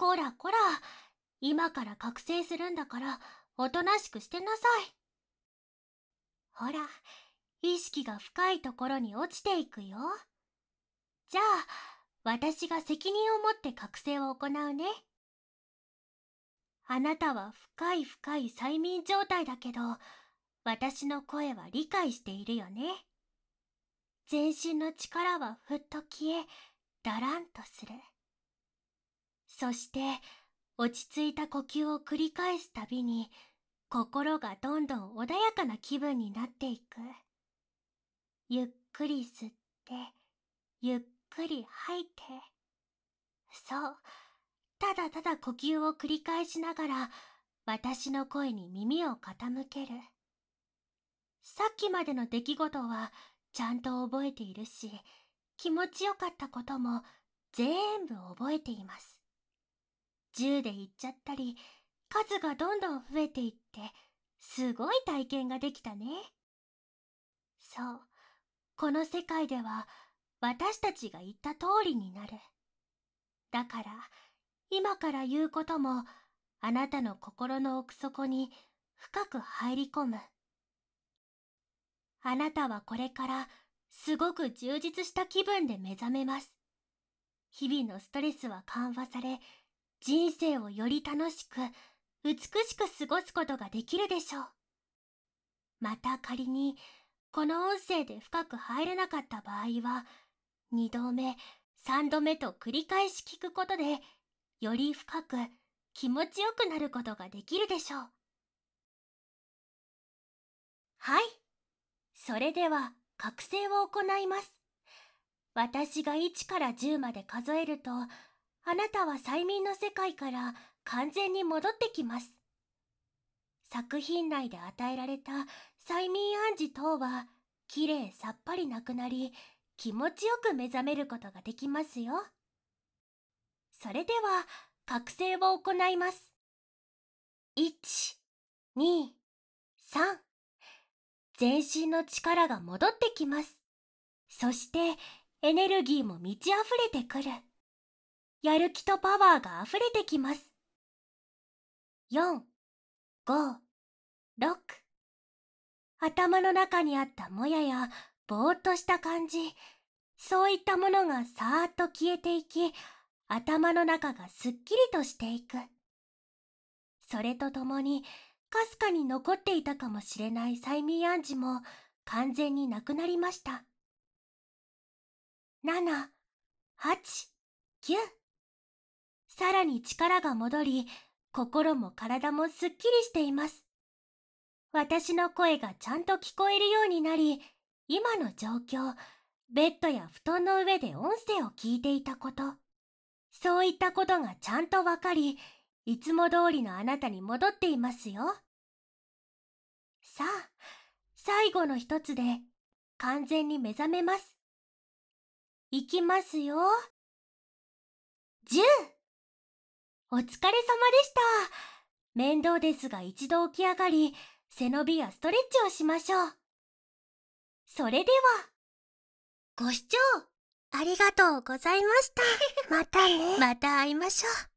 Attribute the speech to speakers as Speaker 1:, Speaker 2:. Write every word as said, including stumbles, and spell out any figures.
Speaker 1: こらこら、今から覚醒するんだから、おとなしくしてなさい。ほら、意識が深いところに落ちていくよ。じゃあ、私が責任を持って覚醒を行うね。あなたは深い深い催眠状態だけど、私の声は理解しているよね。全身の力はふっと消え、だらんとする。そして、落ち着いた呼吸を繰り返すたびに、心がどんどん穏やかな気分になっていく。ゆっくり吸って、ゆっくり吐いて。そう、ただただ呼吸を繰り返しながら、私の声に耳を傾ける。さっきまでの出来事はちゃんと覚えているし、気持ちよかったことも全部覚えています。じゅうで言っちゃったり、数がどんどん増えていって、すごい体験ができたね。そう、この世界では私たちが言った通りになる。だから、今から言うことも、あなたの心の奥底に深く入り込む。あなたはこれからすごく充実した気分で目覚めます。日々のストレスは緩和され、人生をより楽しく、美しく過ごすことができるでしょう。また仮に、この音声で深く入れなかった場合は、二度目、三度目と繰り返し聞くことで、より深く気持ちよくなることができるでしょう。はい。それでは、覚醒を行います。私がいちからじゅうまで数えると、あなたは催眠の世界から完全に戻ってきます。作品内で与えられた催眠暗示等は、きれいさっぱりなくなり、気持ちよく目覚めることができますよ。それでは、覚醒を行います。いち、に、さん。全身の力が戻ってきます。そして、エネルギーも満ち溢れてくる。やる気とパワーが溢れてきます。よん、ご、ろく。頭の中にあったもややぼーっとした感じ、そういったものがさーっと消えていき、頭の中がすっきりとしていく。それとともに、かすかに残っていたかもしれない催眠暗示も完全になくなりました。なな、はち、きゅう。さらに力が戻り、心も体もすっきりしています。私の声がちゃんと聞こえるようになり、今の状況、ベッドや布団の上で音声を聞いていたこと、そういったことがちゃんとわかり、いつも通りのあなたに戻っていますよ。さあ、最後の一つで完全に目覚めます。いきますよ。じゅう。お疲れ様でした。面倒ですが一度起き上がり、背伸びやストレッチをしましょう。それでは。ご視聴ありがとうございました。またね。また会いましょう。